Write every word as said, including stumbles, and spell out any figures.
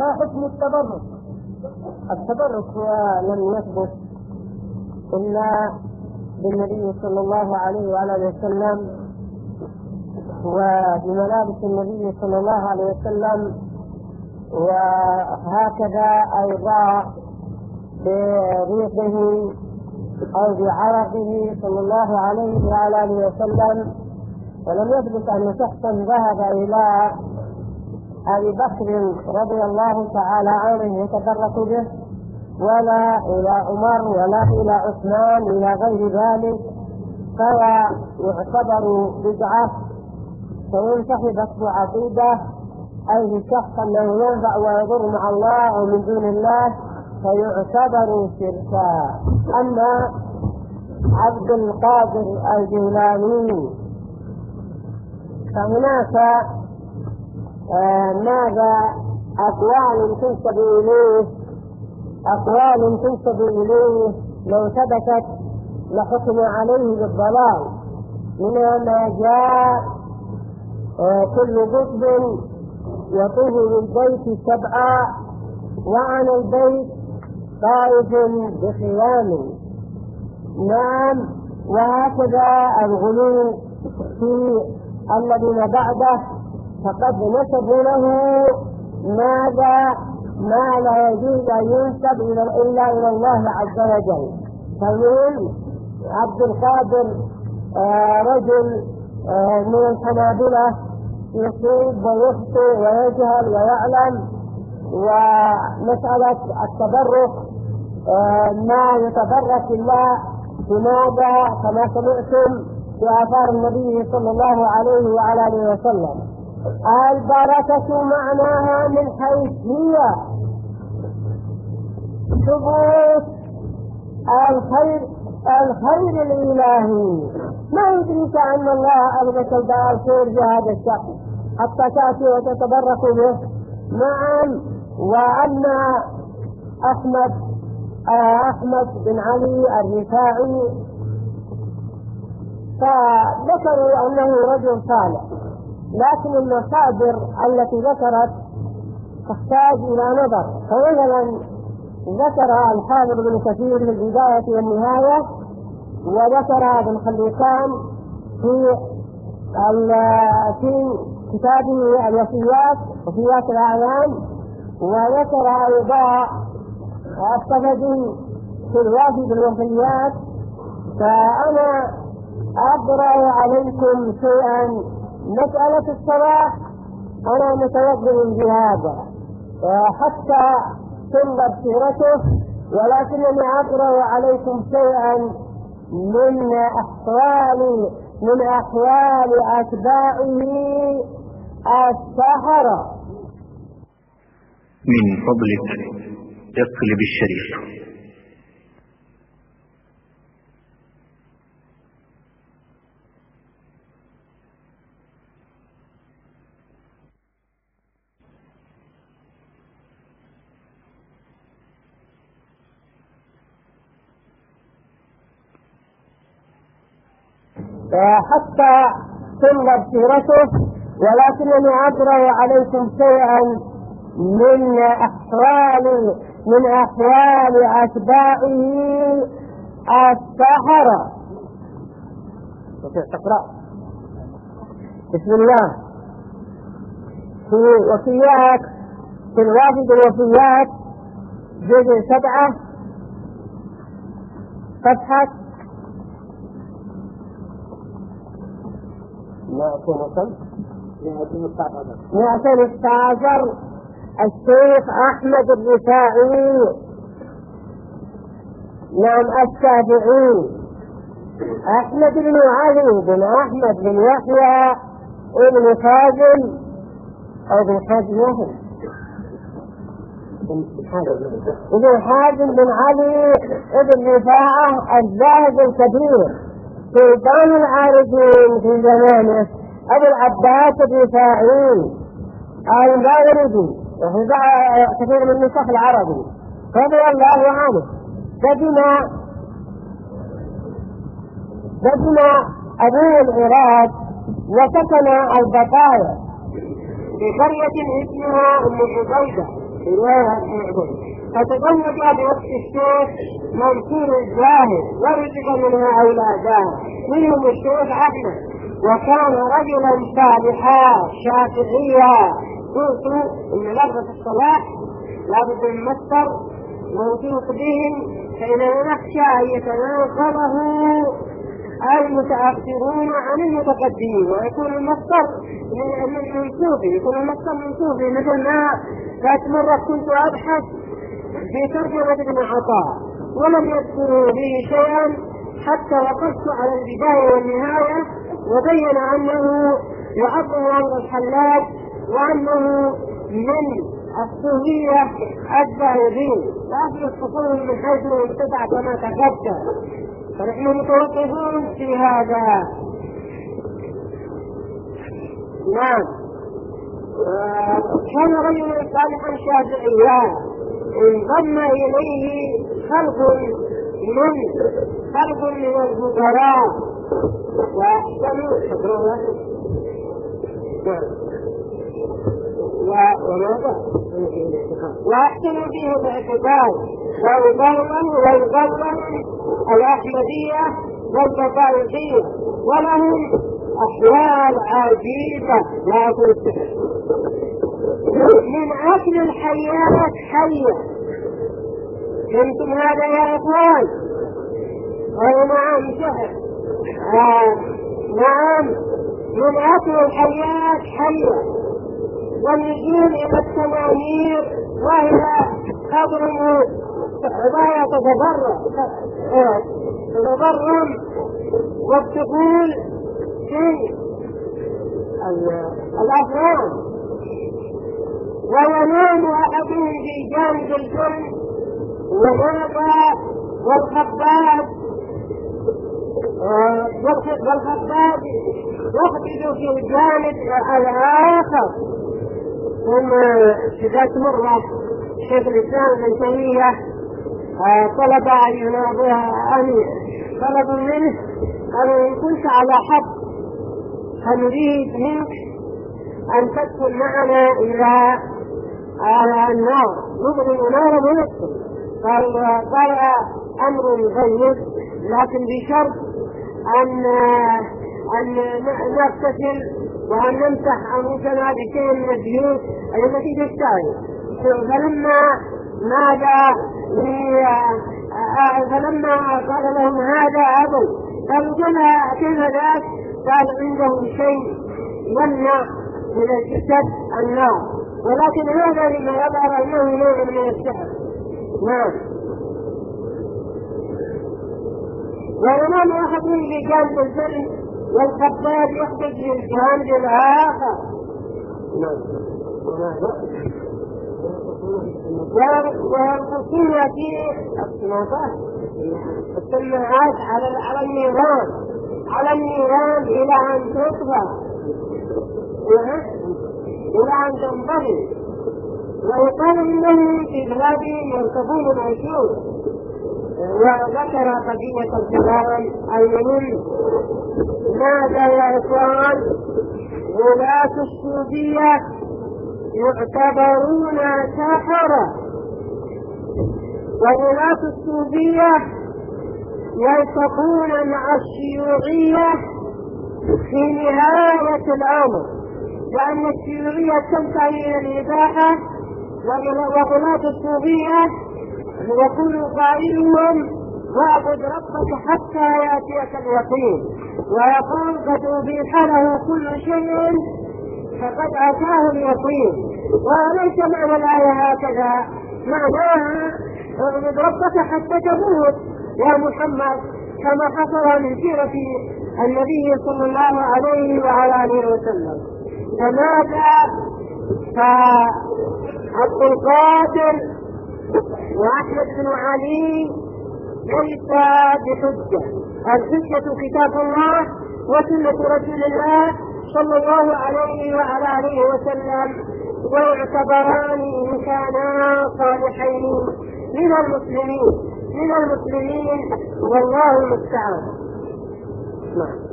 ما حكم التبرك؟ التبرك هو لم يثبت إلا بالنبي صلى الله عليه وعلى وسلم وبملابس النبي صلى الله عليه وسلم، وهكذا أيضا بريقه أو بعرقه صلى الله عليه وعلى وسلم. ولم يثبت أن شخصا ذهب إلى أبي بكر رضي الله تعالى عنه يتبرك به، ولا إلى عمر ولا إلى عثمان إلى غير ذلك، فهو يعتبر بدعة فإن صحبت عقيدة أي الشخص أنه ينفع ويضر مع الله أو من دون الله فيعتبر شركا. أما عبد القادر الجيلاني فهناك آه ماذا أقوال تنسب إليه أقوال تنسب إليه لو ثبتت لحكم عليه بالضلال، منها ما جاء آه كل قطب يطوف بالبيت سبعا وعن البيت طائف بخيام. نعم، وهكذا الغلو في الذين بعده فقد نسبوا له ماذا ما لا يجوز أن ينسب إلا إلى الله عز وجل. فمن عبد القادر آه رجل آه من الحنابلة يصيب ويخطئ ويجهل ويعلم، ومسألة التبرك آه ما يتبرك الله بماذا كما سمعتم في آثار النبي صلى الله عليه وعلى آله وسلم. البركة معناها من حيث هي ثبوت الخير الخير الإلهي. ما يدريك أن الله أبدك الخير بهذا الشخص حتى تأتي وتتبرك به. نعم، وأما أحمد آه أحمد بن علي الرفاعي فذكروا أنه رجل صالح، لكن المصادر التي ذكرت تحتاج إلى نظر. فمثلا ذكر الحافظ بن كثير في البداية والنهاية، وذكر ابن خليكان في في كتابه الوفيات وفيات الأعيان، وذكر أيضا الصفدي في الوافد الوفيات. فأنا أقرأ عليكم شيئا. مسألة الصلاة أنا متوجه بهذا حتى تنظر سيرته، ولكنني أقرأ عليكم شيئا من أحوال من أحوال أتباعه السحرة. من فضلك اقلب الشريط. حتى تنظر سيرته، ولكنني أقرأ عليكم شيئا من أحوال من أحوال أتباعه السحرة. تقرأ بسم الله في وفيات في الوافد الوفيات جزء سبعة صفحة مئتين وستاشر. الشيخ أحمد الرفاعي نعم الشافعي أحمد بن علي بن أحمد بن يحيى ابن حازم أو بن حازم ابن حازم بن علي ابن رفاعة الزاهد الكبير سلطان العارفين في زمانه أبو العباس الرفاعي المغربي وهو كثير من النسخ العربي رضي الله عنه. بدنا بدنا أبوه العراق وسكن البطايا في قرية اسمها أم حبيبة فتزوج بوقت الشيخ منصور الزاهد ورزق منها أولادان منهم الشيخ أحمد، وكان رجلا صالحا شافعيا. قلت إن لفظة الصلاح لابد من مصدر موثوق بهم، فإننا نخشى أن يتناقضه المتأخرون عن المتقدمين ويكون المصدر من منصوبه، يكون المصدر منصوبه. مثل ما ذات مرة كنت أبحث في ترجمة ابن عطاء ولم يذكروا به شيئا حتى وقفت على البداية والنهاية، وبين أنه يعظم أمر الحلاج وأنه من الصوفية الزاهدين، لكن الصوفية من حيث الابتدع كما تقدم، فنحن متوقفون في هذا. نعم. كان رجلا صالحا شافعيا انضم إليه خلق من خلق من الفقراء واحسنوا واحسنوا فيه الاعتقاد ويضروا ويضروا الأحمدية والبطائقية، ولهم أحوال عجيبة لا تنسى. من أكل الحيات حية. فهمتم هذا يا إخوان؟ أي نعم سهل. آه. نعم، من أكل الحيات حية والنزول إلى التنانير وهي تضرب وهي تتضرر تتضرم والدخول في الأفراد، وينام أحدهم في جانب الجن وهذا والخباب والخباب يخبز في الجانب الآخر. ثم في ذات مرة شيخ الإسلام ابن تيمية طلب أن يناظرها أن طلب منه أن كنت على حق فنريد منك أن تدخل معنا إلى النار نضرب نارا وندخل. قال قال أمر جيد لكن بشرط أن أن نغتسل وأن نمسح أنفسنا بشيء من الزيوت التي تشتعل. فلما ماذا فلما قال لهم هذا أبو قالوا كيف ذاك؟ قال عندهم شيء يمنع من الجسد النار، ولكن هذا لما يظهر أنه نوع من السحر. نعم. وينام أحدهم في جانب الجن والخباب يخرج من الجانب الآخر. نعم. ويرقصون في السماوات السماعات على النيران على النيران إلى أن تطفى إلى أن تنضرب. ويقال إنهم في بلادهم يركبون العشور. وذكر قضية الكلام المهم. ماذا يا إخوان؟ ولاة الصوفية يعتبرون سحرة، وولاة الصوفية يلتقون مع الشيوعية في نهاية الأمر، لأن الشيوعية تنتهي إلى الإباحة، وولاة الصوفية يقول قائلهم واعبد ربك حتى يأتيك اليقين، ويقول قد أبيح له كل شيء فقد أتاه اليقين. وليس معنى الآية هكذا، معناها اعبد ربك حتى تموت يا محمد، كما حصل من سيرة النبي صلى الله عليه وعلى آله وسلم. فماذا؟ فعبد القادر وأحمد بن علي ليس بحجة، الحجة كتاب الله وسنة رسول الله صلى الله عليه وعلى آله وسلم، ويعتبران إن كانا صالحين من المسلمين من المسلمين والله المستعان. نعم.